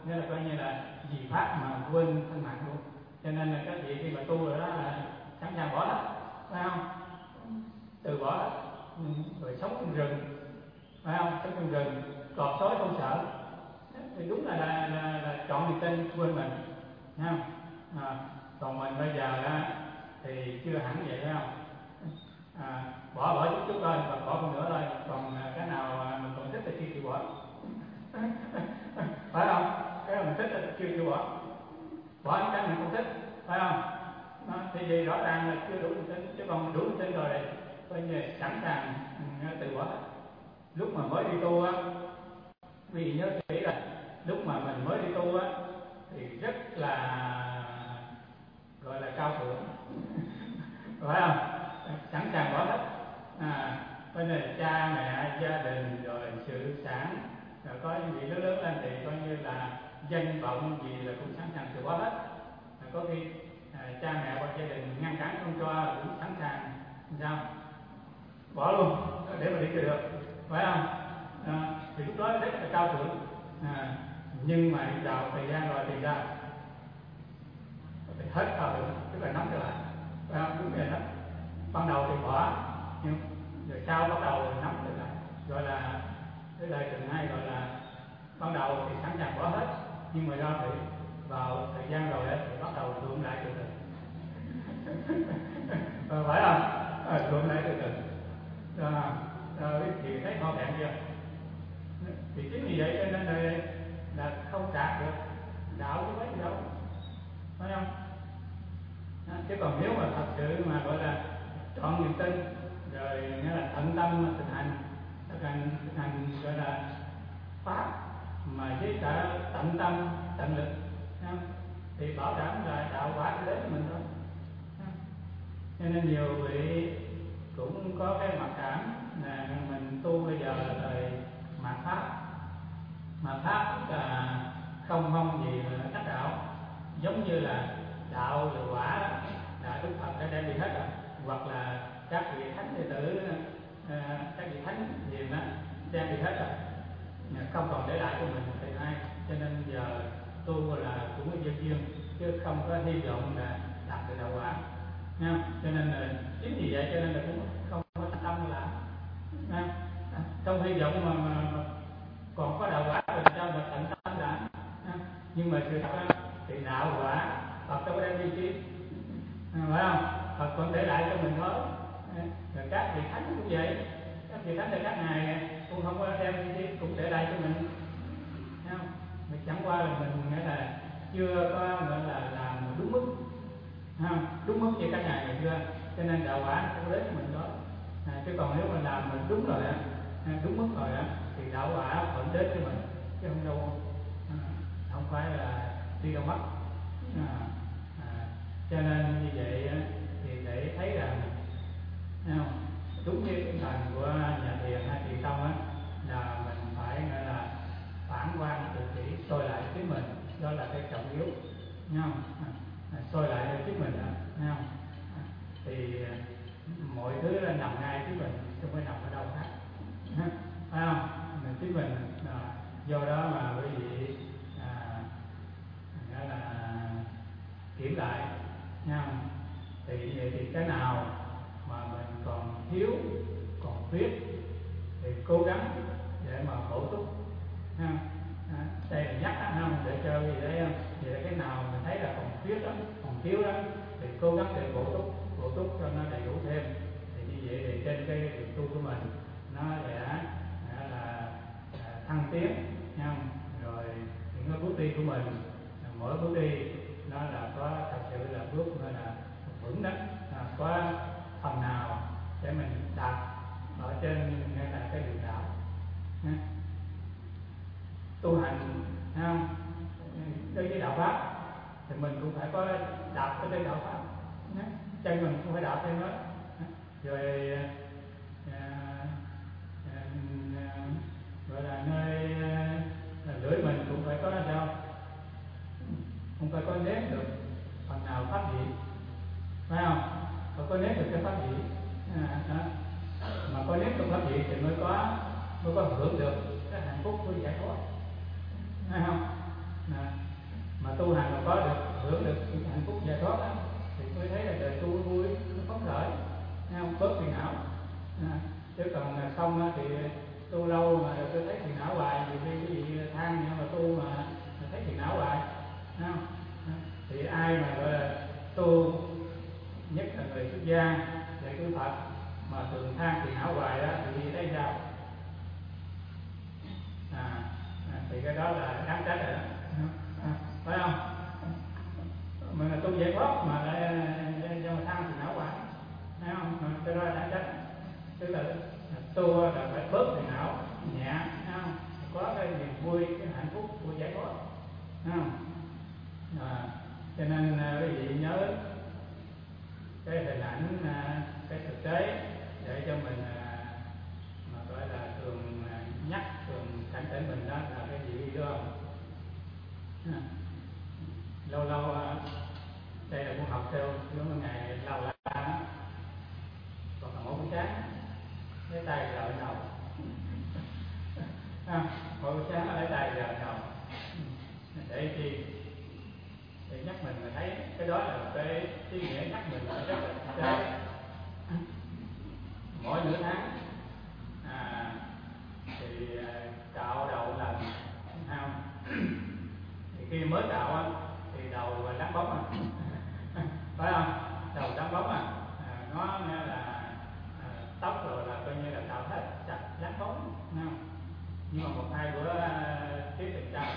nghĩa là coi như là vì pháp mà quên thân mạng luôn. Cho nên là các vị khi mà tu rồi đó là sẵn sàng bỏ hết, phải không? Từ bỏ hết, rồi sống trong rừng, phải không? Sống trong rừng, cọp sói không sợ, thì đúng là chọn niềm tin quên mình, thấy không? Còn mình bây giờ á, thì chưa hẳn vậy, phải không? Bỏ chút thôi, và bỏ còn nữa thôi, còn cái nào mình còn thích thì chưa bỏ. Phải không? Cái nào mình thích là chưa bỏ những cái mình không thích, phải không? Thì vì rõ ràng là chưa đủ niềm tin, chứ còn đủ niềm tin rồi thì coi như sẵn sàng từ bỏ hết. Lúc mà mới đi tu á, vì nhớ kỹ là lúc mà mình mới đi tu á thì rất là gọi là cao thượng, phải không? Sẵn sàng bỏ hết, coi như là cha mẹ, gia đình, rồi sự sản, rồi có những vị lớn lên thì coi như là danh vọng gì là cũng sẵn sàng từ bỏ hết. Có khi cha mẹ hoặc gia đình ngăn cản không cho cũng sẵn sàng sao bỏ luôn để mà đi được, phải không? Thì lúc đó rất là cao thượng. Nhưng mà đi vào thời gian rồi thì sao? Thì hết cao thượng, tức là nắm trở lại, phải không? Đúng rồi đó. Ban đầu thì bỏ, nhưng rồi sau bắt đầu nắm trở lại, gọi là cái đời thường hay gọi là ban đầu thì sẵn sàng bỏ hết, nhưng mà do thì vào thời gian rồi thì bắt đầu luận lại từ từ. Phải không? Luận lại từ từ. Thì thấy họ bèn chưa? Thì chính vì vậy cho nên là không đạt được đạo chứ mấy gì đâu, phải không? Chứ còn nếu mà thật sự mà gọi là chọn niềm tin rồi nghĩa là tận tâm thực hành gọi là pháp mà với cả tận tâm tận lực, thì bảo đảm là đạo quả sẽ đến với mình thôi. Cho nên nhiều vị cũng có cái mặc cảm là mình tu bây giờ là thời mạt pháp, mà pháp là không mong gì là đắc đạo, giống như là đạo và quả là Đức Phật đã đem đi hết rồi, hoặc là các vị thánh đệ tử, các vị thánh hiền đó đem đi hết rồi, không còn để lại cho mình thì ai. Cho nên giờ tu là cũng có duyên, chứ không có hy vọng là đạt được đạo quả. Cho nên là chính vì vậy cho nên là cũng không có tâm là trong hy vọng mà còn có đạo quả rồi sao mà tận tâm đã. Nhưng mà sự thật thì đạo quả Phật đâu có đem đi chi, phải không? Phật còn để lại cho mình thôi. Rồi các vị thánh cũng vậy, các vị thánh là các ngài cũng không có đem đi chi, cũng để lại cho mình, thấy không? Mà chẳng qua là mình nghĩa là chưa có gọi là làm đúng mức, đúng mức như các ngài ngày xưa, cho nên đạo quả không đến với mình đó. Chứ còn nếu mà làm mình đúng rồi đúng mức rồi thì đạo quả vẫn đến với mình, chứ không đâu, không phải là đi đâu mất. Cho nên như vậy thì để thấy rằng đúng như tinh thần của nhà thiền hay thiền tông là mình phải gọi là phản quan tự kỷ, soi lại chính mình, đó là cái trọng yếu, nghe không? Soi lại chính mình, nghe không? Thì mọi thứ là nằm ngay chính mình, không phải nằm ở đâu khác, phải không? Chính mình, do đó mà quý vị gọi là kiểm lại, nha. Thì cái nào mà mình còn thiếu, còn khuyết thì cố gắng để mà bổ túc, ha. Đây là nhắc không để cho gì đấy, thì là cái nào mình thấy là còn khuyết đó, còn thiếu đó thì cố gắng để bổ túc cho nó đầy đủ thêm. Thì như vậy thì trên cái việc tu của mình nó sẽ là thăng tiến, nha. Rồi những cái bước đi của mình, mỗi bước đi nó là có thật sự là bước là vững đó, có phần nào để mình đạt ở trên ngay là cái đường đạo. Tu hành, thấy không? Đối với đạo pháp thì mình cũng phải có đạp ở trên đạo pháp, chân mình cũng phải đạp trên đó, rồi gọi là nơi lưỡi mình cũng phải có sao, cũng phải có nếm được phần nào pháp vị, phải không? Phải có nếm được cái pháp vị, mà có nếm được pháp vị thì mới có hưởng được cái hạnh phúc của giải thoát, phải không? tu hành mà có được hưởng được hạnh phúc giải thoát đó, thì mới thấy là đời tu vui, nó phấn khởi, không bớt phiền não. Chứ còn không thì tu lâu mà tôi thấy phiền não hoài, nhiều khi cái gì than nhưng mà tu mà thấy phiền não hoài, không? Thì ai mà gọi là tu, nhất là người xuất gia dạy tu Phật mà thường than phiền não hoài đó thì thấy sao? Thì cái đó là đáng trách rồi đó, phải không? Mình là tu giải thoát mà lại cho mà than phiền não hoài, thấy không? Cái đó là đáng trách. Tức là tu là phải bớt phiền não nhẹ, thấy không? Có cái niềm vui, cái hạnh phúc của giải thoát, thấy không? Cho nên quý vị nhớ cái hình ảnh, cái thực tế để cho mình mà gọi là thường nhắc, thường cảnh tỉnh mình đó là cái gì biết không? Lâu lâu đây là con học theo những ngày lâu la đó, còn là mỗi buổi sáng lấy tay rợ đầu, mỗi buổi sáng lấy tay rợ đầu để chi? Để nhắc mình mà thấy cái đó là cái ý nghĩa nhắc mình là rất là thực tế. Mỗi nửa tháng thì cạo đầu lần, không? Thì khi mới cạo thì đầu và láng bóng phải không? Đầu láng bóng nó nghe là tóc rồi là coi như là cạo hết sạch láng bóng, không? Nhưng mà một hai bữa tiếp thì sao?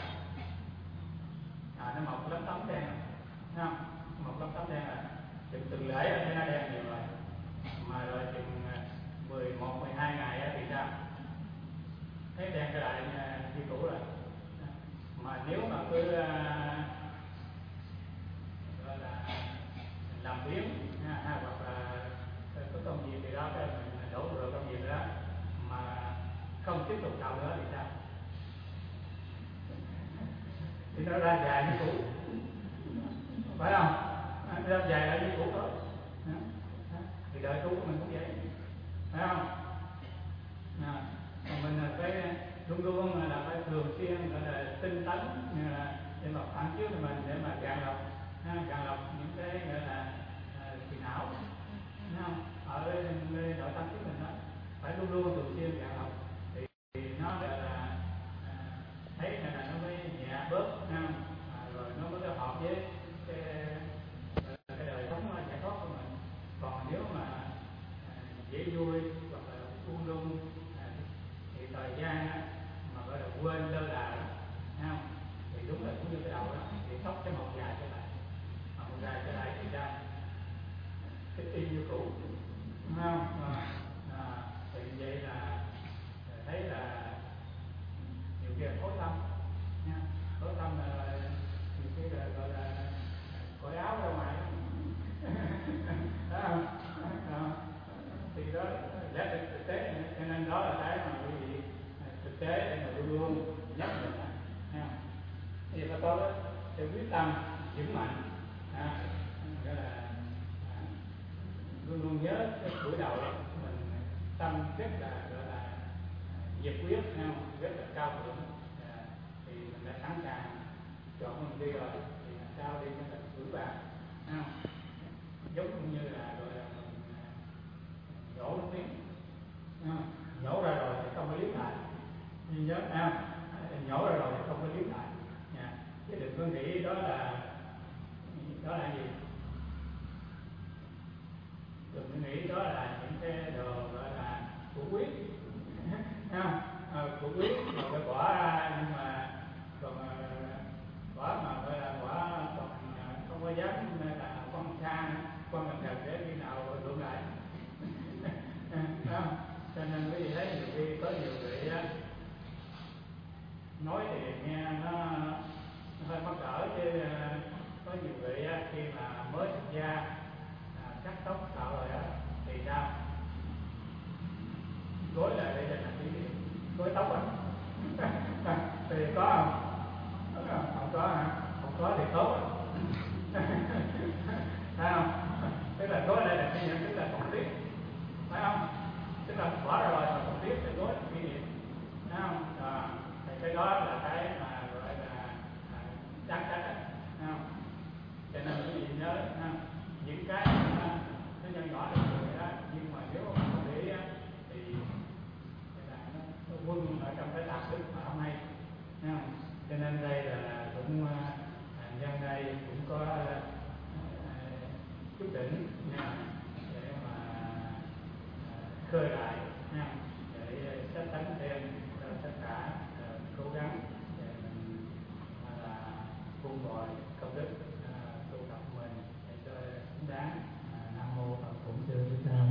Nó mọc lấm tấm đen, không? Mọc lấm tấm đen là từng lễ ở đây nó đen nhiều rồi, mà rồi chừng 11, 12 ngày thì sao? Thấy đen trở lại như cũ rồi. Mà nếu mà cứ gọi là làm biếng hoặc là có công việc thì đó, cái mình đổ rồi công việc đó mà không tiếp tục cạo nữa thì sao? Thì nó ra dài như cũ, phải không? Nó ra dài lại như cũ thôi. Thì đời tu của mình cũng vậy, phải không? Mình là phải luôn luôn là phải thường xuyên gọi là tinh tấn để mà phản chiếu cho mình, để mà gạn lọc những cái gọi là phiền não, thấy không? Ở nội tâm của mình đó phải luôn luôn thường xuyên gạn lọc thì nó gọi là thấy là nó mới nhẹ bớt, không? Rồi nó mới hợp với cái đời sống giải thoát của mình. Còn nếu mà dễ vui hoặc là buông lung thì thời gian mà gọi là quên lơ là đó, thấy không? Thì đúng là cũng như cái đầu đó, thì tóc cái màu dài trở lại, màu dài trở lại thì ra cái y như cũ, thấy không? Thì vậy là thấy là nhiều khi là tối tâm nha, tối tâm là nhiều khi là gọi là cởi áo ra ngoài đó. Thì đó giá trị thực tế, cho nên đó là cái mà quý vị thực tế để mà luôn luôn nhắc mình nha. Thì phải có cái quyết tâm vững mạnh, gọi là luôn luôn nhớ cái buổi đầu đó mình tâm rất là gọi là nhiệt huyết, rất là cao thượng, thì mình đã sẵn sàng chọn mình đi rồi thì làm sao đi cho mình vững vàng, giống như là gọi là mình đổ nước miếng, nhổ ra rồi thì không có liếc lại, nhưng nhớ nhổ ra rồi thì không có liếc lại nha. Chứ đừng có nghĩ đó là gì, đừng có nghĩ đó là những cái đồ gọi là của quý của quý mà phải bỏ ra, nhưng mà còn bỏ mà gọi là bỏ còn không có dám là con xa nữa, con gần gần để khi nào đụng lại cho nên quý vị thấy nhiều khi có nhiều người nói thì nghe nó hơi mắc cỡ, chứ có nhiều người khi mà mới xuất gia cắt tóc cạo rồi thì sao? Gối lại đây là làm cái gì? Gối tóc thì có không? Không có hả? Không có thì tốt phải không? Tức là gối lại là cái nhận, tức là còn tiếc, phải không? Tức là bỏ ra rồi mà còn tiếc thì gối kỷ niệm, phải không? Thì cái đó là cái mà gọi là đáng trách thấy không? Cho nên đây là cũng nhân đây cũng có chút đỉnh nha, để mà khơi lại nha, để sách tấn thêm cho tất cả cố gắng để mình là vun bồi công đức tu tập của mình để cho xứng đáng. Nam mô Phật Bổn Sư Thích Ca